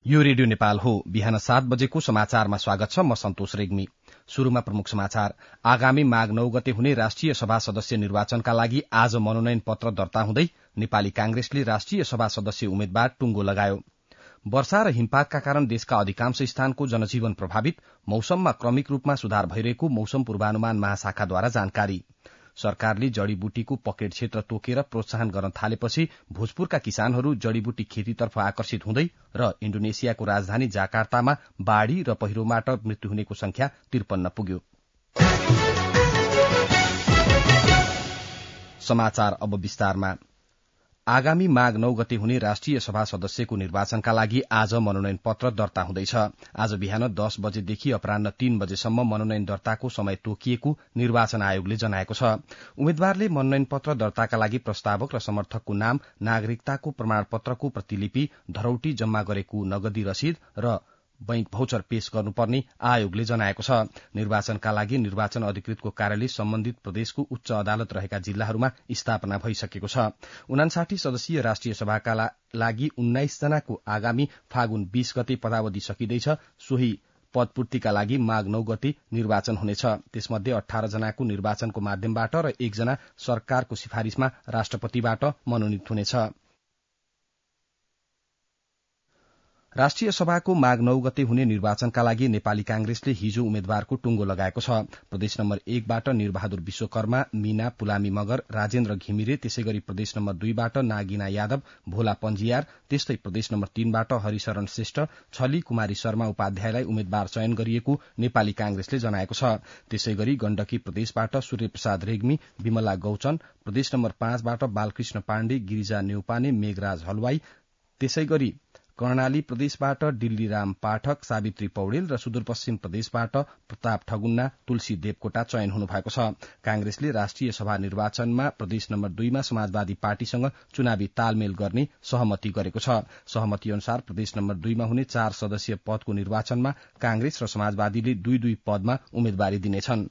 यो रेडियो नेपाल हो। बिहान 7 बजेको समाचारमा स्वागत छ। म सन्तोष रेग्मी। शुरूमा प्रमुख समाचार। आगामी माघ 9 गते हुने राष्ट्रिय सभा सदस्य निर्वाचनका लागि आज मनोनयन पत्र दर्ता हुँदै नेपाली कांग्रेसले राष्ट्रिय सभा सदस्य उम्मेद्वार टुंगो लगायो। वर्षा र हिमपातका कारण देशका अधिकांश स्थानको जनजीवन प्रभावित, मौसममा क्रमिक रूपमा सुधार भइरहेको मौसम पूर्वानुमान महाशाखाद्वारा जानकारी। सरकारले जड़ीबुटीको पकेट क्षेत्र तोकेर प्रोत्साहन गर्न थालेपछि भोजपुरका किसानहरू जड़ीबुटी खेतीतर्फ आकर्षित हुँदै र इण्डोनेसियाको राजधानी जाकार्तामा बाढ़ी र पहिरोबाट मृत्यु हुनेको संख्या 53 पुग्यो। समाचार अब विस्तारमा। आगामी माघ 9 गते हुने राष्ट्रिय सभा सदस्यको निर्वाचनका लागि आज मनोनयन पत्र दर्ता हुँदैछ। आज बिहान 10 बजेदेखि अपराह्न 3 बजेसम्म मनोनयन दर्ताको समय तोकिएको निर्वाचन आयोगले जनाएको छ। उम्मेद्वारले मनोनयन पत्र दर्ताका लागि प्रस्तावक र समर्थकको नाम, नागरिकताको प्रमाणपत्रको प्रतिलिपि, धरौटी जम्मा गरेको नगदी रसिद र बैंक भौचर पेश गर्नुपर्ने आयोगले जनाएको छ। निर्वाचनका लागि निर्वाचन अधिकृतको कार्यालय सम्बन्धित प्रदेशको उच्च अदालत रहेका जिल्लाहरूमा स्थापना भइसकेको छ। 59 सदस्यीय राष्ट्रिय सभाका लागि 19 जनाको आगामी फागुन 20 गते पदावधि सकिँदैछ। सोही पदपूर्तिका लागि माघ 9 गते निर्वाचन हुनेछ। त्यसमध्ये 18 जनाको निर्वाचनको माध्यमबाट र 1 जना सरकारको सिफारिशमा राष्ट्रपतिबाट मनोनित हुनेछ। राष्ट्रिय सभाको माघ 9 गते हुने निर्वाचनका लागि नेपाली कांग्रेसले हिजो उम्मेद्वारको टुंगो लगाएको छ। प्रदेश नम्बर 1 बाट निरबहादुर विश्वकर्मा, मीना पुलामी मगर, राजेन्द्र घिमिरे, त्यसैगरी प्रदेश नम्बर 2 बाट नागिना यादव, भोला पञ्जियार, त्यस्तै प्रदेश नम्बर 3 बाट हरिशरण श्रेष्ठ, छली कुमारी शर्मा उपाध्यायलाई उम्मेद्वार चयन गरिएको नेपाली कांग्रेसले जनाएको छ। त्यसैगरी गण्डकी प्रदेशबाट सूर्यप्रसाद रेग्मी, विमला गौचन, प्रदेश नम्बर 5 बाट बालकृष्ण पाण्डे, गिरिजा नेउपाने, मेघराज हलवाई, त्यसैगरी कर्णाली प्रदेशबाट डिल्लीराम पाठक, सावित्री पौडेल र सुदूरपश्चिम प्रदेशबाट प्रताप ठगुन्ना, तुलसी देवकोटा चयन हुनुभएको छ। कांग्रेसले राष्ट्रिय सभा निर्वाचनमा प्रदेश नम्बर 2 मा समाजवादी पार्टीसँग चुनावी तालमेल गर्ने सहमति गरेको छ। सहमति अनुसार प्रदेश नम्बर 2 मा हुने 4 सदस्यीय पदको निर्वाचनमा कांग्रेस र समाजवादीले 2-2 पदमा उम्मेद्वारी दिनेछन्।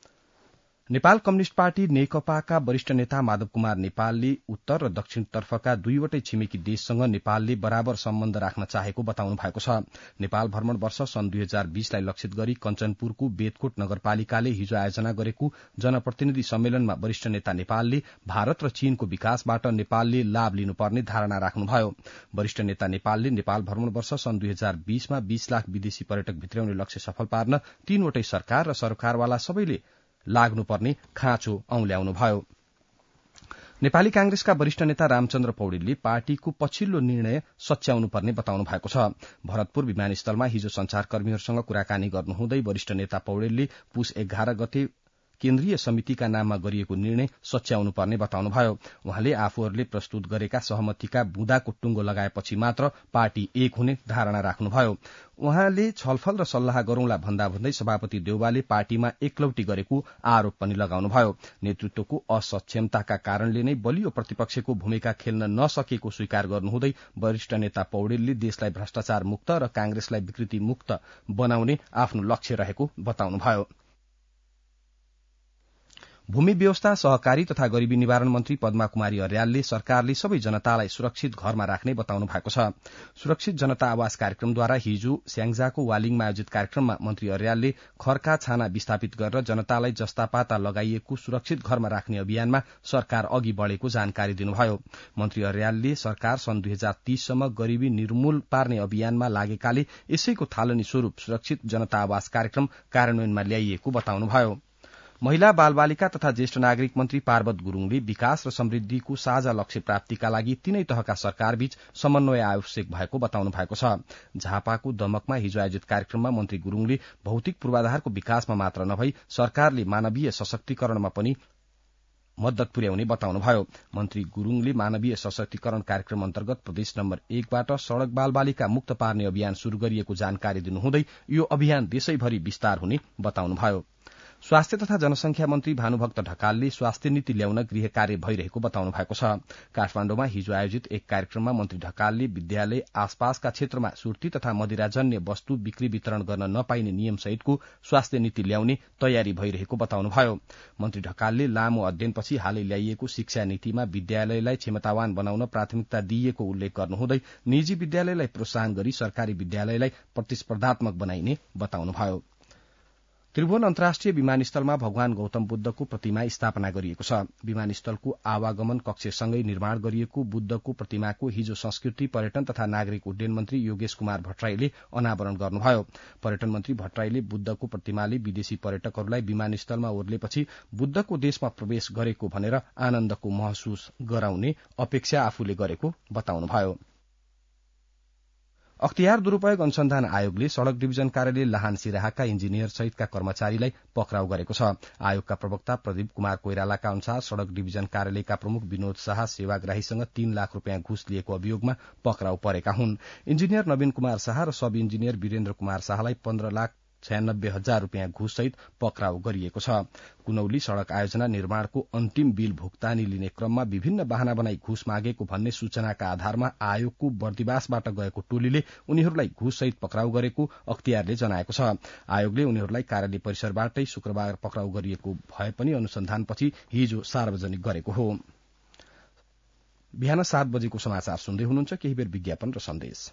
नेपाल कम्युनिष्ट पार्टी नेकपाका वरिष्ठ नेता माधव कुमार नेपालले उत्तर र दक्षिणतर्फका 2वटै छिमेकी देशसँग नेपालले बराबर सम्बन्ध राख्न चाहेको बताउनु भएको छ। नेपाल भ्रमण वर्ष सन् 2020 लाई लक्षित गरी कञ्चनपुरको बेतकोट नगरपालिकाले हिजो आयोजना गरेको जनप्रतिनिधि सम्मेलनमा वरिष्ठ नेता नेपालले भारत र चीनको विकासबाट नेपालले लाभ लिनुपर्ने धारणा राख्नुभयो। वरिष्ठ नेता नेपालले नेपाल भ्रमण वर्ष सन् 2020 मा 20 लाख विदेशी पर्यटक भित्राउने लक्ष्य सफल पार्न 3वटै सरकार र सरकारवाला सबैले लाग्नुपर्ने खाँचो औल्याउनुभयो। नेपाली कांग्रेसका वरिष्ठ नेता रामचन्द्र पौडेलले पार्टीको पछिल्लो निर्णय सच्याउनुपर्ने बताउनु भएको छ। भरतपुर विमानस्थलमा हिजो संचारकर्मीहरूसँग कुराकानी गर्नुहुँदै वरिष्ठ नेता पौडेलले पुस 11 गते केन्द्रीय समितिका नाममा गरिएको निर्णय सच्याउनुपर्ने बताउनुभयो। उहाँले आफूहरूले प्रस्तुत गरेका सहमतिका बुँदाको टुंगो लगाएपछि मात्र पार्टी एक हुने धारणा राख्नुभयो। उहाँले छलफल र सल्लाह गरौंला भन्दा भन्दै सभापति देउवाले पार्टीमा एकलौटी गरेको आरोप पनि लगाउनुभयो। नेतृत्वको असक्षमताका कारणले नै बलियो प्रतिपक्षको भूमिका खेल्न नसकेको स्वीकार गर्नुहुँदै वरिष्ठ नेता पौडेलले देशलाई भ्रष्टाचार मुक्त र कांग्रेसलाई विकृति मुक्त बनाउने आफ्नो लक्ष्य रहेको बताउनुभयो। भूमि व्यवस्था, सहकारी तथा गरीबी निवारण मन्त्री पद्मा कुमारी अर्यालले सरकारले सबै जनतालाई सुरक्षित घरमा राख्ने बताउनु भएको छ। सुरक्षित जनता आवास कार्यक्रमद्वारा हिजो स्याङ्जाको वालिङमा आयोजित कार्यक्रममा मन्त्री अर्यालले खरका छाना विस्थापित गरेर जनतालाई जस्तापाता लगाइएको सुरक्षित घरमा राख्ने अभियानमा सरकार अघि बढ़ेको जानकारी दिनुभयो। मन्त्री अर्यालले सरकार सन् 2030 सम्म गरीबी निर्मूल पार्ने अभियानमा लागेकाले यसैको थालनी स्वरूप सुरक्षित जनता आवास कार्यक्रम कार्यान्वयनमा ल्याइएको बताउनुभयो। महिला, बालबालिका तथा ज्येष्ठ नागरिक मन्त्री पार्वत गुरूङले विकास र समृद्धिको साझा लक्ष्य प्राप्तिका लागि तीनै तहका सरकारबीच समन्वय आवश्यक भएको बताउनु भएको छ। झापाको दमकमा हिजो आयोजित कार्यक्रममा मन्त्री गुरूङले भौतिक पूर्वाधारको विकासमा मात्र नभई सरकारले मानवीय सशक्तिकरणमा पनि मद्दत पुर्याउने बताउनुभयो। मन्त्री गुरूङले मानवीय सशक्तिकरण कार्यक्रम अन्तर्गत प्रदेश नम्बर 1 बाट सड़क बालबालिका मुक्त पार्ने अभियान शुरू गरिएको जानकारी दिनुहुँदै यो अभियान देशैभरि विस्तार हुने बताउनुभयो। स्वास्थ्य तथा जनसंख्या मन्त्री भानुभक्त ढकालले स्वास्थ्य नीति ल्याउन गृह कार्य भइरहेको बताउनु भएको छ। काठमाण्डुमा हिजो आयोजित एक कार्यक्रममा मन्त्री ढकालले विद्यालय आसपासका क्षेत्रमा सुर्ती तथा मदिराजन्य वस्तु बिक्री वितरण गर्न नपाइने नियम सहितको स्वास्थ्य नीति ल्याउने तयारी भइरहेको बताउनुभयो। मन्त्री ढकालले लामो अध्ययनपछि हालै ल्याइएको शिक्षा नीतिमा विद्यालयलाई क्षमतावान बनाउन प्राथमिकता दिइएको उल्लेख गर्नुहुँदै निजी विद्यालयलाई प्रोत्साहन गरी सरकारी विद्यालयलाई प्रतिस्पर्धात्मक बनाइने बताउनुभयो। त्रिभुवन अन्तर्राष्ट्रिय विमानस्थलमा भगवान गौतम बुद्धको प्रतिमा स्थापना गरिएको छ। विमानस्थलको आवागमन कक्षसँगै निर्माण गरिएको बुद्धको प्रतिमाको हिजो संस्कृति पर्यटन तथा नागरिक उड्डयन मन्त्री योगेश कुमार भट्टराईले अनावरण गर्नुभयो। पर्यटन मन्त्री भट्टराईले बुद्धको प्रतिमाले विदेशी पर्यटकहरूलाई विमानस्थलमा ओर्लेपछि बुद्धको देशमा प्रवेश गरेको भनेर आनन्दको महसुस गराउने अपेक्षा आफूले गरेको बताउनुभयो। अख्तियार दुरूपयोग अनुसन्धान आयोगले सड़क डिभिजन कार्यालय लाहान सिराहाका इन्जिनियर सहितका कर्मचारीलाई पक्राउ गरेको छ। आयोगका प्रवक्ता प्रदीप कुमार कोइरालाका अनुसार सड़क डिभिजन कार्यालयका प्रमुख विनोद शाह सेवाग्राहीसँग 3 लाख रूपियाँ घुस लिएको अभियोगमा पक्राउ परेका हुन्। इन्जिनियर नवीन कुमार शाह र सब इन्जिनियर वीरेन्द्र कुमार शाहलाई 15,96,000 रूपियाँ घुस सहित पक्राउ गरिएको छ। कुनौली सड़क आयोजना निर्माणको अन्तिम बिल भुक्तानी लिने क्रममा विभिन्न बहाना बनाई घुस मागेको भन्ने सूचनाका आधारमा आयोगको बर्दिवासबाट गएको टोलीले उनीहरूलाई घुस सहित पक्राउ गरेको अख्तियारले जनाएको छ। आयोगले उनीहरूलाई कार्यालय परिसरबाटै शुक्रबार पक्राउ गरिएको भए पनि अनुसन्धानपछि हिजो सार्वजनिक गरेको हो। बिहान 7 बजेको समाचार सुन्दै हुनुहुन्छ। केही बेर विज्ञापन र सन्देश।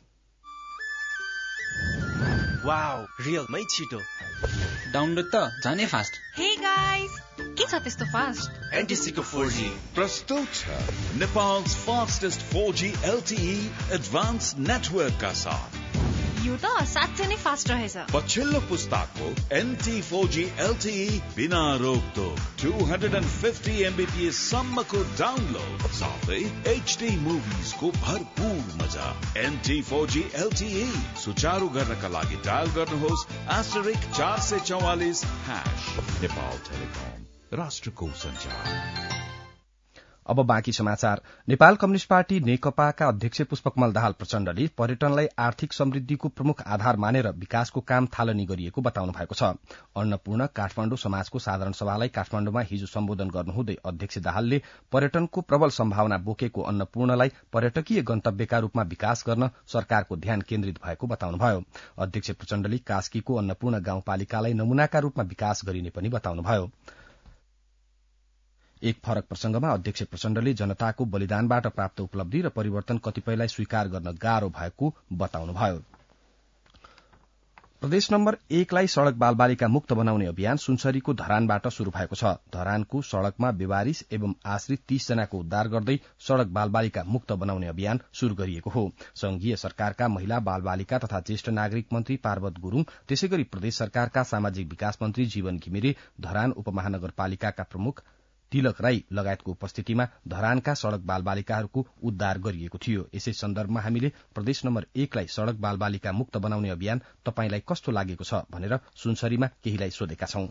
वाउ, रियलमै छिटो डाउनलोड त जाने फास्ट। हे गाइस, के छ त्यस्तो फास्ट? एनटिसीको 4G प्रस्तुत छ Nepal's fastest 4G LTE advanced network का साथ। यो त साँच्चै नै फास्ट रहेछ। पछिल्लो पुस्ताको NT 4G LTE बिना रोकटोक 250 Mbps सम्मको डाउनलोड साथै HD मुभिज को भरपूर मजा। NT 4G LTE सुचारू गर्नका लागि डायल गर्नुहोस् *444#। नेपाल टेलिकम, राष्ट्रको सञ्चार। अब बाँकी समाचार। नेपाल कम्युनिष्ट पार्टी नेकपाका अध्यक्ष पुष्पकमल दाहाल प्रचण्डले पर्यटनलाई आर्थिक समृद्धिको प्रमुख आधार मानेर विकासको काम थालनी गरिएको बताउनु भएको छ। अन्नपूर्ण काठमाण्डु समाजको साधारण सभालाई काठमाण्डुमा हिजो सम्बोधन गर्नुहुँदै अध्यक्ष दाहालले पर्यटनको प्रबल सम्भावना बोकेको अन्नपूर्णलाई पर्यटकीय गन्तव्यका रूपमा विकास गर्न सरकारको ध्यान केन्द्रित भएको बताउनुभयो। अध्यक्ष प्रचण्डले कास्कीको अन्नपूर्ण गाउँपालिकालाई नमूनाका रूपमा विकास गरिने पनि बताउनुभयो। एक फरक प्रसंगमा अध्यक्ष प्रचण्डले जनताको बलिदानबाट प्राप्त उपलब्धि र परिवर्तन कतिपयलाई स्वीकार गर्न गाह्रो भएको बताउनुभयो। प्रदेश नम्बर 1 लाई सड़क बालबालिका मुक्त बनाउने अभियान सुनसरीको धरानबाट शुरू भएको छ। धरानको सड़कमा बेवारिस एवं आश्रित 30 जनाको उद्धार गर्दै सड़क बालबालिका मुक्त बनाउने अभियान शुरू गरिएको हो। संघीय सरकारका महिला बालबालिका तथा ज्येष्ठ नागरिक मन्त्री पार्वत गुरूङ, त्यसैगरी प्रदेश सरकारका सामाजिक विकास मन्त्री जीवन घिमिरे, धरान उपमहानगरपालिकाका प्रमुख तिलक राई लगायतको उपस्थितिमा धरानका सड़क बालबालिकाहरूको उद्धार गरिएको थियो। यसै सन्दर्भमा हामीले प्रदेश नम्बर 1 लाई सड़क बालबालिका मुक्त बनाउने अभियान तपाईंलाई कस्तो लागेको छ भनेर सुनसरीमा केहीलाई सोधेका छौं।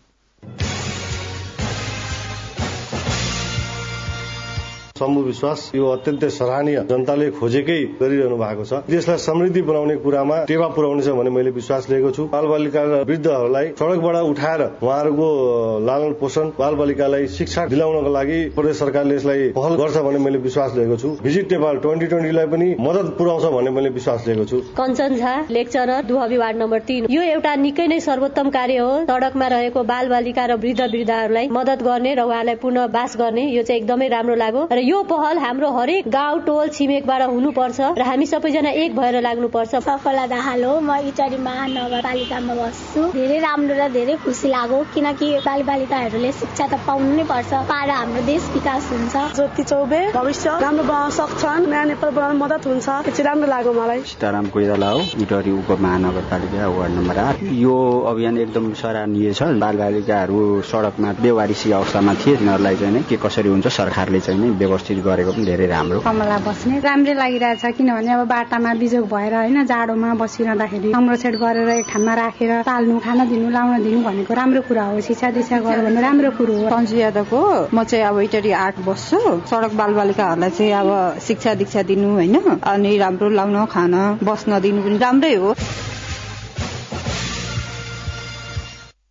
शम्भु विश्वास यो अत्यन्तै सराहनीय जनताले खोजेकै गरिरहनु भएको छ। देशलाई समृद्धि बनाउने कुरामा टेवा पुर्याउनेछ भन्ने मैले विश्वास लिएको छु। बालबालिका र वृद्धहरूलाई सड़कबाट उठाएर उहाँहरूको लालन पोषण, बालबालिकालाई शिक्षा दिलाउनको लागि प्रदेश सरकारले यसलाई पहल गर्छ भन्ने मैले विश्वास लिएको छु। भिजिट नेपाल 2020 लाई पनि मद्दत पुर्याउँछ भन्ने मैले विश्वास लिएको छु। Kanchan Jha, lecturer, Duhabi ward number 3। यो एउटा निकै नै सर्वोत्तम कार्य हो। सड़कमा रहेको बालबालिका र वृद्धहरूलाई मद्दत गर्ने र उहाँलाई पुनः बास गर्ने, यो चाहिँ एकदमै राम्रो लाग्यो र यो पहल हाम्रो हरेक गाउँ टोल छिमेकबाट हुनुपर्छ र हामी सबैजना एक भएर लाग्नुपर्छ। सफला दाहाल हो, म इटारी महानगरपालिकामा बस्छु। धेरै राम्रो र धेरै खुसी लाग्यो किनकि बालबालिकाहरूले शिक्षा त पाउनु नै पर्छ, पाएर हाम्रो देश विकास हुन्छ। ज्योति चौबे, भविष्य राम्रो बनाउन सक्छन्, नयाँ नेपाल बनाउन मद्दत हुन्छ, यो चाहिँ राम्रो लाग्यो मलाई। सीताराम कोइराला हो, इटारी उपमहानगरपालिका वार्ड नम्बर 8। यो अभियान एकदम सराहनीय छ। बालबालिकाहरू सड़कमा बेवारिसी अवस्थामा थिए, तिनीहरूलाई चाहिँ के कसरी हुन्छ सरकारले चाहिँ व्यवस्थित गरेको पनि धेरै राम्रो। कमला बस्ने राम्रै लागिरहेछ किनभने अब बाटामा बिजोग भएर हैन जाडोमा बसिरहँदाखेरि संरक्षण गरेर एक ठाउँमा राखेर पाल्नु, खाना दिनु, लाउन दिनु भनेको राम्रो कुरा हो। शिक्षा दीक्षा गर्नु भने राम्रो कुरो हो। सन्जु यादव हो, म चाहिँ अब इटरी 8 बस्छु। सड़क बालबालिकाहरूलाई चाहिँ अब शिक्षा दीक्षा दिनु हैन, अनि राम्रो लाउन, खाना, बस्न दिनु पनि राम्रै हो।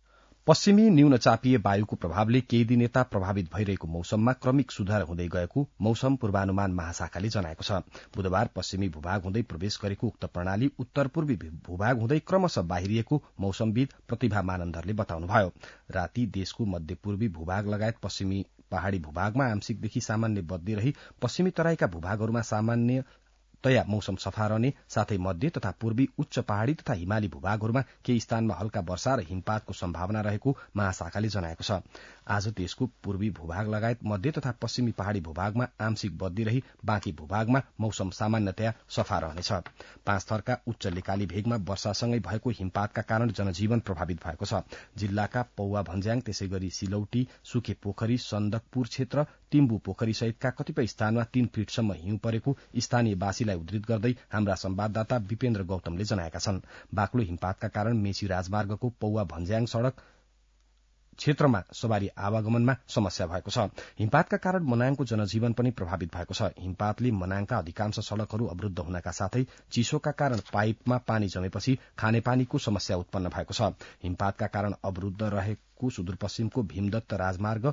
पश्चिमी न्यून चापिय वायुको प्रभावले केही दिन यता प्रभावित भइरहेको मौसममा क्रमिक सुधार हुँदै गएको मौसम पूर्वानुमान महाशाखाले जनाएको छ। बुधबार पश्चिमी भूभाग हुँदै प्रवेश गरेको उक्त प्रणाली उत्तर पूर्वी भूभाग हुँदै क्रमशः बाहिरिएको मौसमविद प्रतिभा मानन्दरले बताउनुभयो। राति देशको मध्यपूर्वी भूभाग लगायत पश्चिमी पहाड़ी भूभागमा आंशिकदेखि सामान्य बदली रही पश्चिमी तराईका भूभागहरूमा सामान्यतया मौसम सफा रहने साथै मध्य तथा पूर्वी उच्च पहाड़ी तथा हिमाली भूभागहरूमा केही स्थानमा हल्का वर्षा र हिमपातको सम्भावना रहेको महाशाखाले जनाएको छ। आज देशको पूर्वी भूभाग लगायत मध्य तथा पश्चिमी पहाड़ी भूभागमा आंशिक बदली रही बाँकी भूभागमा मौसम सामान्यतया सफा रहनेछ। 5 थरका उच्च लेकाली भेगमा वर्षासँगै भएको हिमपातका कारण जनजीवन प्रभावित भएको छ। जिल्लाका पौवा भन्ज्याङ, त्यसैगरी सिलौटी, सुके पोखरी, सन्दकपुर क्षेत्र, टिम्बु पोखरी सहितका कतिपय स्थानमा 3 फिटसम्म हिउँ परेको स्थानीयवासीलाई उद्धृत गर्दै हाम्रा संवाददाता विपेन्द्र गौतमले जनाएका छन्। बाक्लो हिमपातका कारण मेची राजमार्गको पौवा भन्ज्याङ सड़क क्षेत्रमा सवारी आवागमनमा समस्या भएको छ। हिमपातका कारण मनाङको जनजीवन पनि प्रभावित भएको छ। हिमपातले मनाङका अधिकांश सड़कहरू अवरूद्ध हुनका साथै चिसोका कारण पाइपमा पानी जमेपछि खानेपानीको समस्या उत्पन्न भएको छ। हिमपातका कारण अवरूद्ध रहेको सुदूरपश्चिमको भीमदत्त राजमार्ग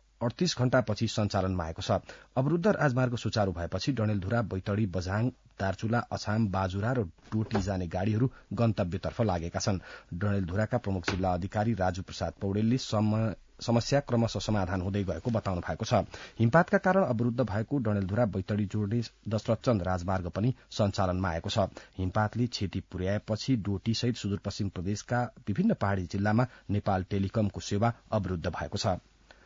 38 घण्टापछि सञ्चालनमा आएको छ। अवरूद्ध राजमार्ग सुचारू भएपछि डडेलधुरा, बैतडी, बझाङ, दार्चुला, अछाम, बाजुरा र डोटी जाने गाड़ीहरू गन्तव्यतर्फ लागेका छन्। डडेलधुराका प्रमुख जिल्ला अधिकारी राजु प्रसाद पौडेलले समस्या क्रमशः समाधान हुँदै गएको बताउनु भएको छ। हिमपातका कारण अवरूद्ध भएको डडेलधुरा बैतडी जोड्ने दशरथचन्द राजमार्ग पनि सञ्चालनमा आएको छ। हिमपातले क्षति पुर्याएपछि डोटी सहित सुदूरपश्चिम प्रदेशका विभिन्न पहाड़ी जिल्लामा नेपाल टेलिकमको सेवा अवरूद्ध भएको छ।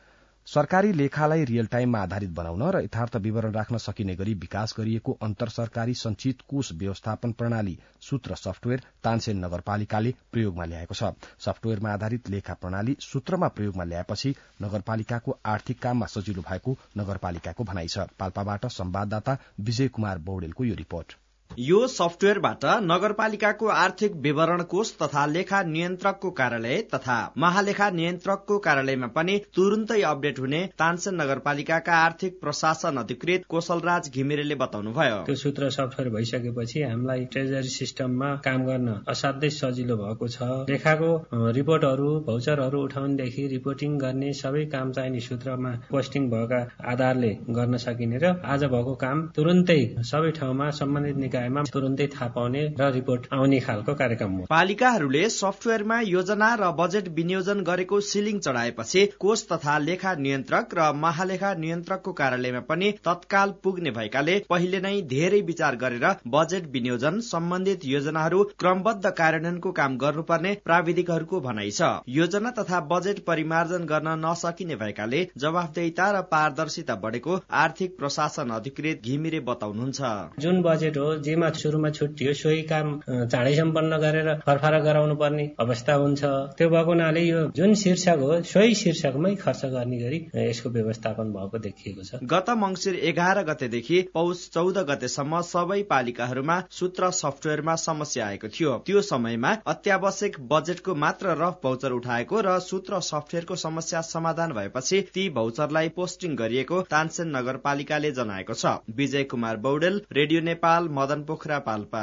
सरकारी लेखालाई रियल टाइममा आधारित बनाउन र यथार्थ विवरण राख्न सकिने गरी विकास गरिएको अन्तर सरकारी संचित कोष व्यवस्थापन प्रणाली सूत्र सफ्टवेयर तानसेन नगरपालिकाले प्रयोगमा ल्याएको छ। सफ्टवेयरमा आधारित लेखा प्रणाली सूत्रमा प्रयोगमा ल्याएपछि नगरपालिकाको आर्थिक काममा सजिलो भएको नगरपालिकाको भनाइ छ। पाल्पाबाट संवाददाता विजय कुमार बौडेलको यो रिपोर्ट। यो सफ्टवेयरबाट नगरपालिकाको आर्थिक विवरण कोष तथा लेखा नियन्त्रकको कार्यालय तथा महालेखा नियन्त्रकको कार्यालयमा पनि तुरुन्तै अपडेट हुने तानसेन नगरपालिकाका आर्थिक प्रशासन अधिकृत कौशलराज घिमिरेले बताउनुभयो। त्यो सूत्र सफ्टवेयर भइसकेपछि हामीलाई ट्रेजरी सिस्टममा काम गर्न असाध्यै सजिलो भएको छ। लेखाको रिपोर्टहरू भौचरहरू उठाउनेदेखि रिपोर्टिङ गर्ने सबै काम चाहिने सूत्रमा पोस्टिङ भएका आधारले गर्न सकिने र आज भएको काम तुरुन्तै सबै ठाउँमा सम्बन्धित तुरुन्तै थाहा पाउने र रिपोर्ट आउने खालको कार्यक्रम हो। पालिकाहरूले सफ्टवेयरमा योजना र बजेट विनियोजन गरेको सिलिङ चढाएपछि कोष तथा लेखा नियन्त्रक र महालेखा नियन्त्रकको कार्यालयमा पनि तत्काल पुग्ने भएकाले पहिले नै धेरै विचार गरेर बजेट विनियोजन सम्बन्धित योजनाहरू क्रमबद्ध कार्यान्वयनको काम गर्नुपर्ने प्राविधिकहरूको भनाइ छ। योजना तथा बजेट परिमार्जन गर्न नसकिने भएकाले जवाफदेहिता र पारदर्शिता बढेको आर्थिक प्रशासन अधिकृत घिमिरे बताउनुहुन्छ। जुन बजेट हो जेमा सुरुमा छुट्टियो सोही काम चाँडै सम्पन्न गरेर फरफारा गराउनु पर्ने अवस्था हुन्छ। त्यो भएको हुनाले यो जुन शीर्षक हो सोही शीर्षकमै खर्च गर्ने गरी यसको व्यवस्थापन भएको देखिएको छ। गत मंसिर 11 गतेदेखि पौष 14 गतेसम्म सबै पालिकाहरूमा सूत्र सफ्टवेयरमा समस्या आएको थियो। त्यो समयमा अत्यावश्यक बजेटको मात्र रफ भौचर उठाएको र सूत्र सफ्टवेयरको समस्या समाधान भएपछि ती भौचरलाई पोस्टिङ गरिएको तानसेन नगरपालिकाले जनाएको छ। विजय कुमार बौडेल, रेडियो नेपाल, मदन पोखरा, पाल्पा।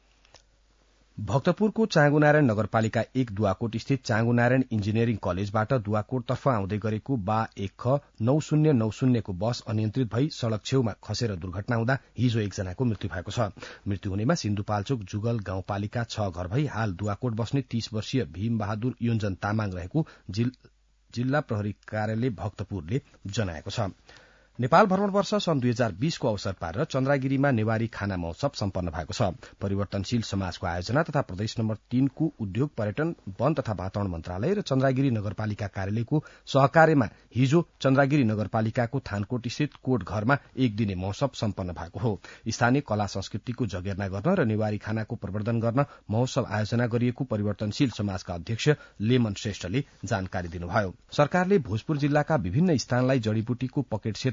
भक्तपुरको चाँगुनारायण नगरपालिका 1 दुवाकोट स्थित चाँगुनारायण इन्जिनियरिङ कलेजबाट दुवाकोटतर्फ आउँदै गरेको बा 1ख 9090 को बस अनियन्त्रित भई सड़क छेउमा खसेर दुर्घटना हुँदा हिजो एकजनाको मृत्यु भएको छ। मृत्यु हुनेमा सिन्धुपाल्चोक जुगल गाउँपालिका 6 घर भई हाल दुवाकोट बस्ने 30 वर्षीय भीम बहादुर योन्जन तामाङ रहेको जिल्ला प्रहरी कार्यालय भक्तपुरले जनाएको छ। नेपाल भ्रमण वर्ष सन् 2020 को अवसर पारेर चन्द्रागिरीमा नेवारी खाना महोत्सव सम्पन्न भएको छ। परिवर्तनशील समाजको आयोजना तथा प्रदेश नम्बर 3 को उद्योग, पर्यटन, वन तथा वातावरण मन्त्रालय र चन्द्रागिरी नगरपालिका कार्यालयको सहकार्यमा हिजो चन्द्रागिरी नगरपालिकाको थानकोट स्थित कोट घरमा एक दिने महोत्सव सम्पन्न भएको हो। स्थानीय कला संस्कृतिको जगेर्ना गर्न र नेवारी खानाको प्रवर्धन गर्न महोत्सव आयोजना गरिएको परिवर्तनशील समाजका अध्यक्ष लेमन श्रेष्ठले जानकारी दिनुभयो। सरकारले भोजपुर जिल्लाका विभिन्न स्थानलाई जड़ीबुटीको पकेट क्षेत्र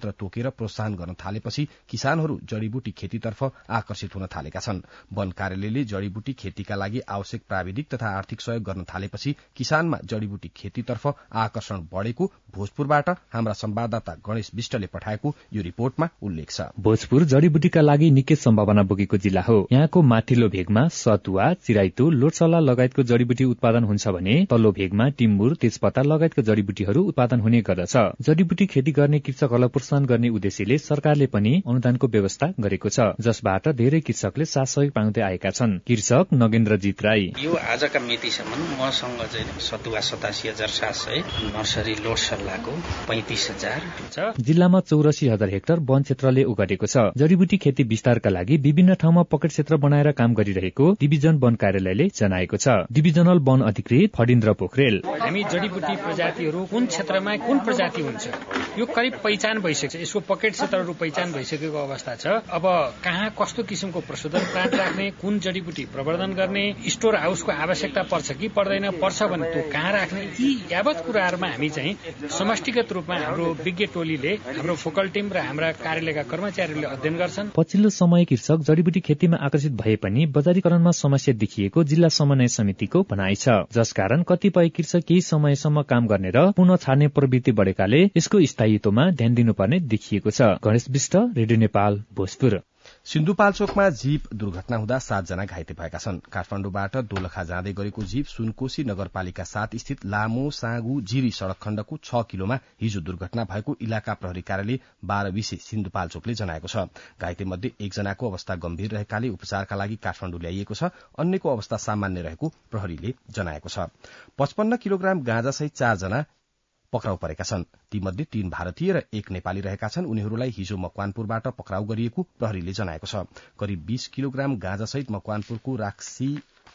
सूत्र तोकेर प्रोत्साहन गर्न थालेपछि किसानहरू जडीबुटी खेतीतर्फ आकर्षित हुन थालेका छन्। वन कार्यालयले जडीबुटी खेतीका लागि आवश्यक प्राविधिक तथा आर्थिक सहयोग गर्न थालेपछि किसानमा जडीबुटी खेतीतर्फ आकर्षण बढेको भोजपुरबाट हाम्रा संवाददाता गणेश विष्टले पठाएको यो रिपोर्टमा उल्लेख छ। भोजपुर जडीबुटीका लागि निकै सम्भावना बोकेको जिल्ला हो। यहाँको माथिल्लो भेगमा सतुवा, चिराइतो, लोटसला लगायतको जडीबुटी उत्पादन हुन्छ भने तल्लो भेगमा टिम्बुर, तेजपत्ता लगायतको जडीबुटीहरू उत्पादन हुने गर्दछ। जडीबुटी खेती गर्ने कृषकहरूलाई प्रोत्साहन गर्ने उद्देश्यले सरकारले पनि अनुदानको व्यवस्था गरेको छ, जसबाट धेरै कृषकले साथ सहयोग पाउँदै आएका छन्। कृषक नगेन्द्रजीत राई: यो आजका मितिसम्म मसँग चाहिँ सतुवा 87,700, नर्सरी लोड सल्लाहको 35,000 छ। जिल्लामा 84,000 हेक्टर वन क्षेत्रले ओगटेको छ। जडीबुटी खेती विस्तारका लागि विभिन्न ठाउँमा पकेट क्षेत्र बनाएर काम गरिरहेको डिभिजन वन कार्यालयले जनाएको छ। डिभिजनल वन अधिकृत फडिन्द्र पोखरेल: हामी जडीबुटी प्रजातिहरू कुन क्षेत्रमा कुन प्रजाति हुन्छ यो करिब पहिचान भइसकेको छ। यसको पकेट क्षेत्रहरू पहिचान भइसकेको अवस्था छ। अब कहाँ कस्तो किसिमको प्रशोधन प्लान्ट राख्ने, कुन जडीबुटी प्रवर्धन गर्ने, स्टोर हाउसको आवश्यकता पर्छ कि पर्दैन, पर्छ भने त्यो कहाँ राख्ने, यी यावत कुराहरूमा हामी चाहिँ समष्टिगत रूपमा हाम्रो विज्ञ टोलीले, हाम्रो फोकल टिम र हाम्रा कार्यालयका कर्मचारीहरूले अध्ययन गर्छन्। पछिल्लो समय कृषक जडीबुटी खेतीमा आकर्षित भए पनि बजारीकरणमा समस्या देखिएको जिल्ला समन्वय समितिको भनाइ छ, जसकारण कतिपय कृषक केही समयसम्म काम गर्ने र पुनः छाड्ने प्रवृत्ति बढेकाले यसको स्थायित्वमा ध्यान दिनुपर्ने देखिएको छ। गणेश विष्ट, रेडियो नेपाल, भोजपुर। सिन्धुपाल्चोकमा जीप दुर्घटना हुँदा 7 जना घाइते भएका छन्। काठमाडौँबाट दोलखा जाँदै गरेको जीप सुनकोशी नगरपालिका 7 स्थित लामो साँगु जिरी सड़क खण्डको 6 किलोमा हिजो दुर्घटना भएको इलाका प्रहरी कार्यालय 12 सिन्धुपाल्चोकले जनाएको छ। घाइते मध्ये 1 जनाको अवस्था गम्भीर रहेकाले उपचारका लागि काठमाडौँ ल्याइएको छ। अन्यको अवस्था सामान्य रहेको प्रहरीले जनाएको छ। 55 किलोग्राम गाँजासहित 4 जना पक्राउ परेका छन्। तीमध्ये 3 भारतीय र 1 नेपाली रहेका छन्। उनीहरूलाई हिजो मकवानपुरबाट पक्राउ गरिएको प्रहरीले जनाएको छ। करिब 20 किलोग्राम गाँजासहित मकवानपुरको राक्सी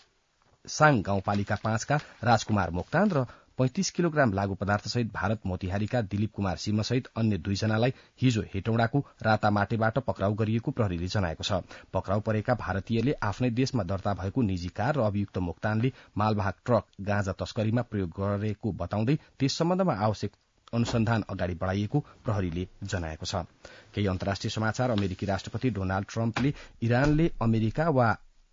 साङ गाउँपालिका 5 का राजकुमार मोक्तान र 35 किलोग्राम लागू पदार्थसहित भारत मोतिहारीका दिलीप कुमार सिंहसहित अन्य 2 जनालाई हिजो हेटौडाको रातामाटेबाट पक्राउ गरिएको प्रहरीले जनाएको छ। पक्राउ परेका भारतीयले आफ्नै देशमा दर्ता भएको निजी कार र अभियुक्त मोक्तानले मालवाहक ट्रक गाँजा तस्करीमा प्रयोग गरेको बताउँदै त्यस सम्बन्धमा आवश्यक अनुसन्धान अगाडि बढ़ाइएको प्रहरीले जनाएको छ। केही अन्तर्राष्ट्रिय समाचार। अमेरिकी राष्ट्रपति डोनाल्ड ट्रम्पले इरानले अमेरिका वा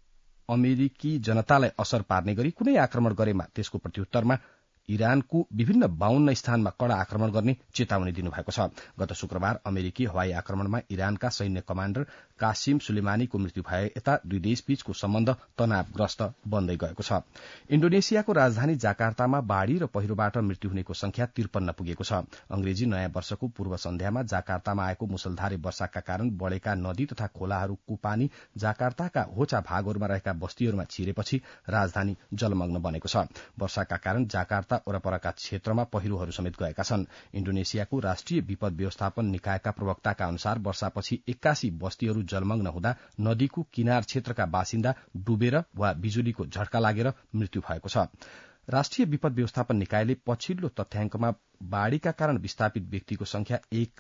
अमेरिकी जनतालाई असर पार्ने गरी कुनै आक्रमण गरेमा त्यसको प्रत्युत्तरमा इरानको विभिन्न 52 स्थानमा कड़ा आक्रमण गर्ने चेतावनी दिनुभएको छ। गत शुक्रबार अमेरिकी हवाई आक्रमणमा इरानका सैन्य कमाण्डर कासिम सुलेमानीको मृत्यु भए यता दुई देशबीचको सम्बन्ध तनावग्रस्त बन्दै गएको छ। इण्डोनेसियाको राजधानी जाकार्तामा बाढ़ी र पहिरोबाट मृत्यु हुनेको संख्या 53 पुगेको छ। अंग्रेजी नयाँ वर्षको पूर्व सन्ध्यामा जाकार्तामा आएको मुसलधारे वर्षाका कारण बढेका नदी तथा खोलाहरूको पानी जाकार्ताका होचा भागहरूमा रहेका बस्तीहरूमा छिरेपछि राजधानी जलमग्न बनेको छ। वर्षाका कारण जाकार्ता वरपरका क्षेत्रमा पहिरोहरू समेत गएका छन्। इण्डोनेसियाको राष्ट्रिय विपद व्यवस्थापन निकायका प्रवक्ताका अनुसार वर्षापछि 81 बस्तीहरू जलमग्न हुँदा नदीको किनार क्षेत्रका बासिन्दा डुबेर वा बिजुलीको झट्का लागेर मृत्यु भएको छ। राष्ट्रिय विपद व्यवस्थापन निकायले पछिल्लो तथ्याङ्कमा बाढ़ीका कारण विस्थापित व्यक्तिको संख्या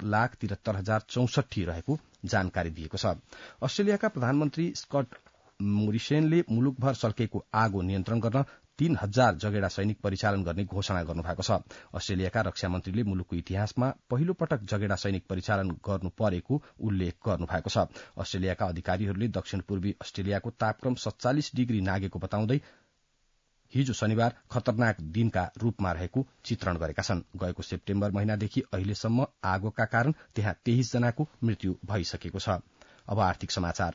1,73,064 रहेको जानकारी दिएको छ। अस्ट्रेलियाका प्रधानमन्त्री स्कट मोरिसनले मुलुकभर सल्केको आगो नियन्त्रण गर्न 3,000 जगेडा सैनिक परिचालन गर्ने घोषणा गर्नुभएको छ। अस्ट्रेलियाका रक्षा मन्त्रीले मुलुकको इतिहासमा पहिलो पटक जगेडा सैनिक परिचालन गर्नु परेको उल्लेख गर्नुभएको छ। अस्ट्रेलियाका अधिकारीहरूले दक्षिण पूर्वी अस्ट्रेलियाको तापक्रम 47 डिग्री नागेको बताउँदै हिजो शनिबार खतरनाक दिनका रूपमा रहेको चित्रण गरेका छन्। गएको सेप्टेम्बर महिनादेखि अहिलेसम्म आगोका कारण त्यहाँ 23 जनाको मृत्यु भइसकेको छ। अब आर्थिक समाचार।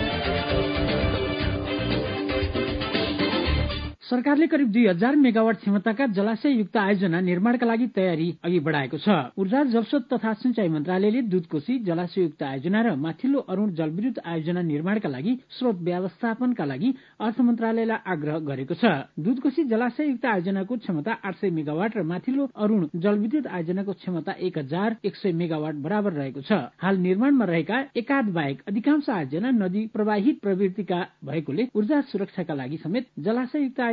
सरकारले करिब 2,000 मेगावाट क्षमताका जलाशययुक्त आयोजना निर्माणका लागि तयारी अघि बढ़ाएको छ। ऊर्जा जलस्रोत तथा सिंचाई मन्त्रालयले दुधकोशी जलाशययुक्त आयोजना र माथिल्लो अरूण जलविद्युत आयोजना निर्माणका लागि स्रोत व्यवस्थापनका लागि अर्थ मन्त्रालयलाई आग्रह गरेको छ। दुधकोशी जलाशययुक्त आयोजनाको क्षमता 800 मेगावाट र माथिल्लो अरूण जलविद्युत आयोजनाको क्षमता 1,100 मेगावाट बराबर रहेको छ। हाल निर्माणमा रहेका एकाध बाहेक अधिकांश आयोजना नदी प्रवाहित प्रवृत्तिका भएकोले ऊर्जा सुरक्षाका लागि समेत जलाशययुक्त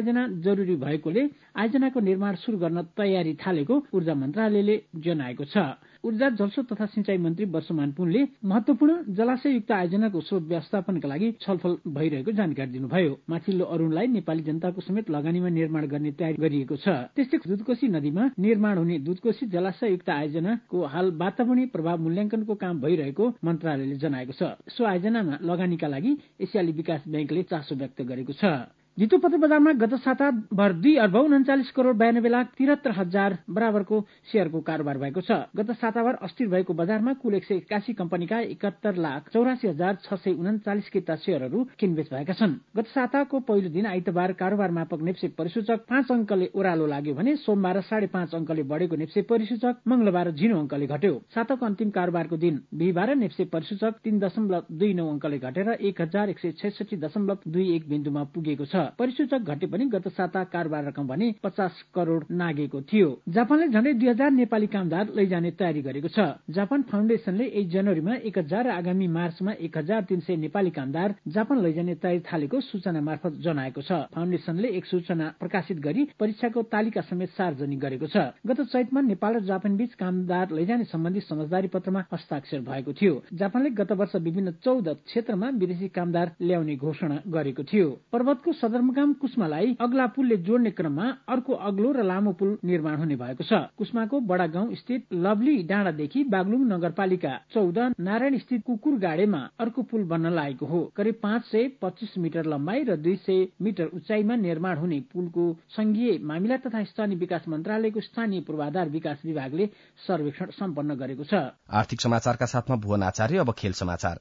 आयोजना जरुरी भएकोले आयोजनाको निर्माण शुरू गर्न तयारी थालेको ऊर्जा मन्त्रालयले जनाएको छ। ऊर्जा जलस्रोत तथा सिंचाई मन्त्री वर्षमान पुनले महत्वपूर्ण जलाशययुक्त आयोजनाको स्रोत व्यवस्थापनका लागि छलफल भइरहेको जानकारी दिनुभयो। माथिल्लो अरूणलाई नेपाली जनताको समेत लगानीमा निर्माण गर्ने तयारी गरिएको छ। त्यस्तै दुधकोशी नदीमा निर्माण हुने दुधकोशी जलाशययुक्त आयोजनाको हाल वातावरणीय प्रभाव मूल्याङ्कनको काम भइरहेको मन्त्रालयले जनाएको छ। सो आयोजनामा लगानीका लागि एसियाली विकास ब्याङ्कले चासो व्यक्त गरेको छ। जितुपत्र बजारमा गत साताभर 2,39,92,73,000 बराबरको शेयरको कारोबार भएको छ। गत साताभर अस्थिर भएको बजारमा कुल 181 कम्पनीका 71,84,639 किता शेयरहरू किनबेच भएका छन्। गत साताको पहिलो दिन आइतबार कारोबार मापक नेप्से परिसूचक 5 अंकले ओह्रालो लाग्यो भने सोमबार 5.5 अंकले बढेको नेप्से परिसूचक मंगलबार 0 अंकले घट्यो। साताको अन्तिम कारोबारको दिन बिहिबार नेप्से परिसूचक 3.29 अंकले घटेर 1,166.21 बिन्दुमा पुगेको छ। परिसूचक घटे पनि गत साता कारोबार रकम भने 50 करोड़ नागेको थियो। जापानले झण्डै 2000 नेपाली कामदार लैजाने तयारी गरेको छ। जापान फाउन्डेशनले 1 जनवरीमा 1000 र आगामी मार्चमा 1300 नेपाली कामदार जापान लैजाने तयारी थालेको सूचना मार्फत जनाएको छ। फाउन्डेशनले एक सूचना प्रकाशित गरी परीक्षाको तालिका समेत सार्वजनिक गरेको छ। गत चैतमा नेपाल र जापान बीच कामदार लैजाने सम्बन्धी समझदारी पत्रमा हस्ताक्षर भएको थियो। जापानले गत वर्ष विभिन्न 14 क्षेत्रमा विदेशी कामदार ल्याउने घोषणा गरेको थियो। पर्वतको सदरमुकाम कुस्मालाई अग्ला पुलले जोड्ने क्रममा अर्को अग्लो र लामो पुल निर्माण हुने भएको छ। कुस्माको बडा गाउँ स्थित लवली डाँडादेखि बागलुङ नगरपालिका 14 नारायण स्थित कुकुरगाडेमा अर्को पुल बन्न लागेको हो। करिब 525 मिटर लम्बाई र 200 मिटर उचाइमा निर्माण हुने पुलको संघीय मामिला तथा स्थानीय विकास मन्त्रालयको स्थानीय पूर्वाधार विकास विभागले सर्वेक्षण सम्पन्न गरेको छ। आर्थिक समाचारका साथमा भुवन आचार्य। अब खेल समाचार।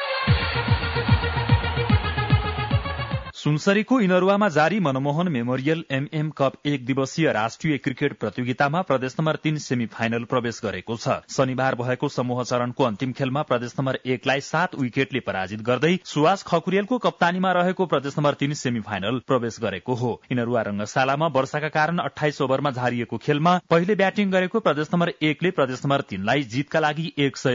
सुनसरीको इनरुवामा जारी मनमोहन मेमोरियल एमएम कप 1 दिवसीय राष्ट्रिय क्रिकेट प्रतियोगितामा प्रदेश नम्बर 3 सेमी फाइनल प्रवेश गरेको छ। शनिबार भएको समूह चरणको अन्तिम खेलमा प्रदेश नम्बर 1 लाई 7 विकेटले पराजित गर्दै सुवास खकुरेलको कप्तानीमा रहेको प्रदेश नम्बर 3 सेमी फाइनल प्रवेश गरेको हो। इनरुवा रंगशालामा वर्षाका कारण 28 ओभरमा झारिएको खेलमा पहिले ब्याटिङ गरेको प्रदेश नम्बर 1 ले प्रदेश नम्बर 3 लाई जितका लागि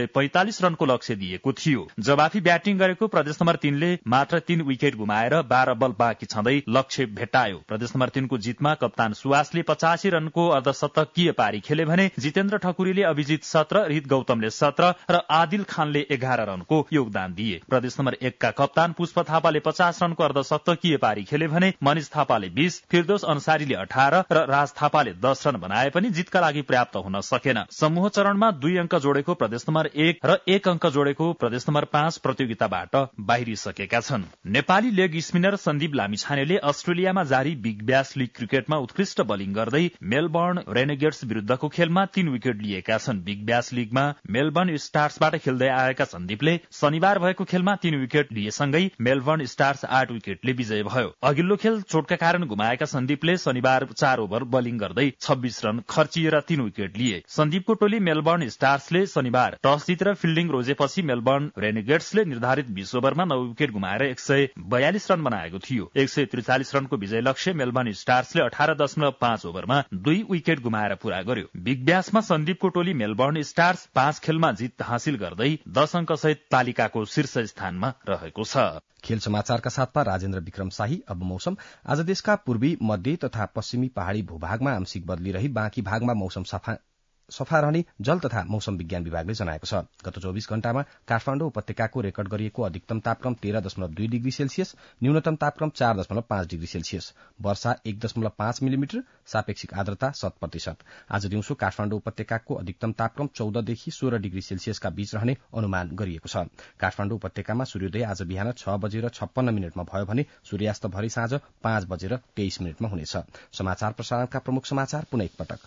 145 रनको लक्ष्य दिएको थियो। जवाफी ब्याटिङ गरेको प्रदेश नम्बर 3 ले मात्र 3 विकेट गुमाएर 12 बल बाँकी छँदै लक्ष्य भेटायो। प्रदेश नम्बर 3 को जितमा कप्तान सुवासले 85 रनको अर्धशतकीय पारी खेले भने जितेन्द्र ठकुरीले अभिजित 17, रित गौतमले 17 र आदिल खानले 11 रनको योगदान दिए। प्रदेश नम्बर 1 का कप्तान पुष्प थापाले 50 रनको अर्धशतकीय पारी खेले भने मनिष थापाले 20, फिरदोस अन्सारीले 18 र राज थापाले 10 रन बनाए पनि जितका लागि पर्याप्त हुन सकेन। समूह चरणमा 2 अंक जोडेको प्रदेश नम्बर 1 र 1 अंक जोडेको प्रदेश नम्बर 5 प्रतियोगिताबाट बाहिरिसकेका छन्। नेपाली लेग स्पिनर सन्दीप लामिछानेले अस्ट्रेलियामा जारी बिग ब्यास लीग क्रिकेटमा उत्कृष्ट बलिङ गर्दै मेलबर्न रेनेगेट्स विरुद्धको खेलमा 3 विकेट लिएका छन्। बिग ब्यास लीगमा मेलबर्न स्टार्सबाट खेल्दै आएका सन्दीपले शनिबार भएको खेलमा 3 विकेट लिएसँगै मेलबर्न स्टार्स 8 विकेटले विजय भयो। अघिल्लो खेल चोटका कारण गुमाएका सन्दीपले शनिबार 4 ओभर बलिङ गर्दै 26 रन खर्चिएर 3 विकेट लिए। सन्दीपको टोली मेलबर्न स्टार्सले शनिबार टस जितेर फिल्डिङ रोजेपछि मेलबर्न रेनेगेट्सले निर्धारित 20 ओभरमा 9 विकेट गुमाएर 142 रन बनाएको थियो। 143 रनको विजय लक्ष्य मेलबर्न स्टार्सले 18.5 ओभरमा 2 विकेट गुमाएर पूरा गर्यो। बिग ब्यासमा सन्दीपको टोली मेलबर्न स्टार्स 5 खेलमा जित हासिल गर्दै 10 अंक सहित तालिकाको शीर्ष स्थानमा रहेको छ। खेल समाचारका साथमा राजेन्द्र विक्रम शाही। अब मौसम। आज देशका पूर्वी, मध्य तथा पश्चिमी पहाड़ी भूभागमा आंशिक बदली रही बाँकी भागमा मौसम सफा रहने जल तथा मौसम विज्ञान विभागले जनाएको छ। गत 24 घण्टामा काठमाडौँ उपत्यकाको रेकर्ड गरिएको अधिकतम तापक्रम 13.2 डिग्री सेल्सियस, न्यूनतम तापक्रम 4.5 डिग्री सेल्सियस, वर्षा 1.5 मिलिमिटर, सापेक्षिक आर्द्रता 100%। आज दिउँसो काठमाडौँ उपत्यकाको अधिकतम तापक्रम 14 देखि 16 डिग्री सेल्सियसका बीच रहने अनुमान गरिएको छ। काठमाडौँ उपत्यकामा सूर्योदय आज बिहान 6:56 भयो भने सूर्यास्त भरि साँझ 5:23 हुनेछ। समाचार प्रसारणका प्रमुख समाचार पुनः एकपटक।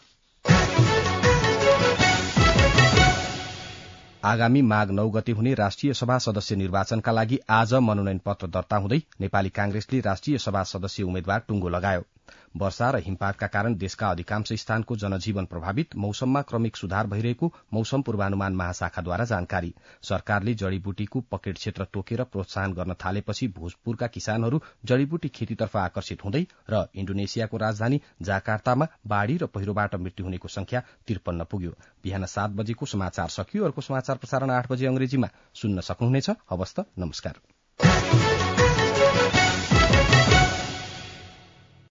आगामी माघ 9 गते हुने राष्ट्रिय सभा सदस्य निर्वाचनका लागि आज मनोनयन पत्र दर्ता हुँदै नेपाली कांग्रेसले राष्ट्रिय सभा सदस्य उम्मेद्वार टुंगो लगायो। वर्षा र हिमपातका कारण देशका अधिकांश स्थानको जनजीवन प्रभावित, मौसममा क्रमिक सुधार भइरहेको मौसम पूर्वानुमान महाशाखाद्वारा जानकारी। सरकारले जड़ीबुटीको पकेट क्षेत्र तोकेर प्रोत्साहन गर्न थालेपछि भोजपुरका किसानहरू जड़ीबुटी खेतीतर्फ आकर्षित हुँदै र इण्डोनेसियाको राजधानी जाकार्तामा बाढ़ी र पहिरोबाट मृत्यु हुनेको संख्या 53 पुग्यो। बिहान 7 बजेको समाचार सकियो। अर्को समाचार प्रसारण 8 बजे अंग्रेजीमा सुन्न सक्नुहुनेछ। हवस् त, नमस्कार।